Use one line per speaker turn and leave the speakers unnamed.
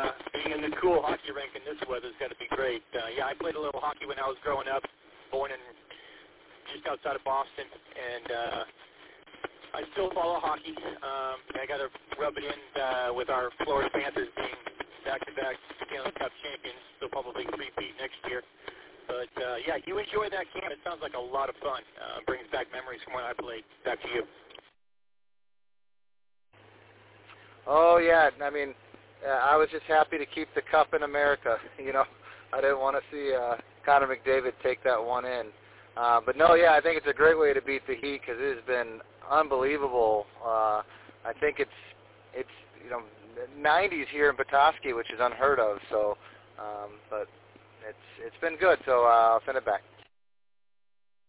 being in the cool hockey rink in this weather is going to be great. I played a little hockey when I was growing up, born in just outside of Boston, and I still follow hockey. I got to rub it in with our Florida Panthers being back-to-back Stanley Cup champions. They'll probably repeat next year. But, you enjoy that camp. It sounds like a lot of fun. Brings back memories from when I played. Back to you.
Oh, yeah. I mean, I was just happy to keep the cup in America. I didn't want to see Connor McDavid take that one in. But no, I think it's a great way to beat the Heat because it has been unbelievable. I think it's 90s here in Petoskey, which is unheard of. So, but it's been good. So I'll send it back.